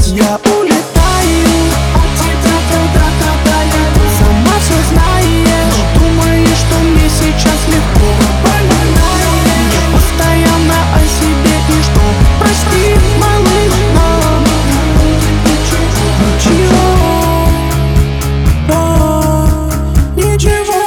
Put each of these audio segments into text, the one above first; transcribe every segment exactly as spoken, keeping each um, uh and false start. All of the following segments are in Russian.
Я улетаю от тебя, когда-когда я сама все знаешь. Думаешь, что мне сейчас легко. Я постоянно о себе и что? Прости, малыш, но ничего, ничего.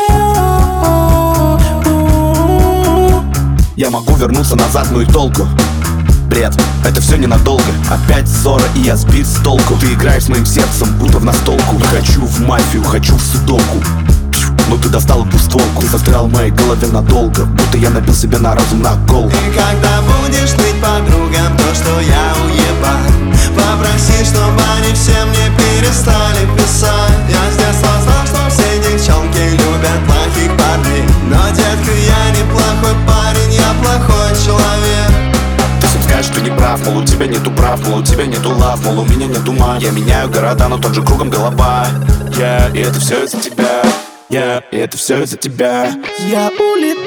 Я могу вернуться назад, ну и толку? Бред, это все ненадолго. Опять ссора, и я сбит с толку. Ты играешь с моим сердцем, будто в настолку. Не хочу в мафию, хочу в судоку. Но ты достал двустволку. Застрял в моей голове надолго, будто я набил себе на разум на кол. И когда будешь ныть подругам то, что я уебан, попроси, чтобы они все мне перестали писать. Я с детства знал, что все девчонки любят плохих парней. Но, детка, я не плохой парень, я плохой человек. Ты всем скажешь, что не прав, мол, у тебя нету прав, мол, у тебя нету лав, мол, у меня нет ума. Я меняю города, но тот же кругом голова. Я, yeah, и это все из-за тебя. Я, yeah, и это все из-за тебя. Я улетаю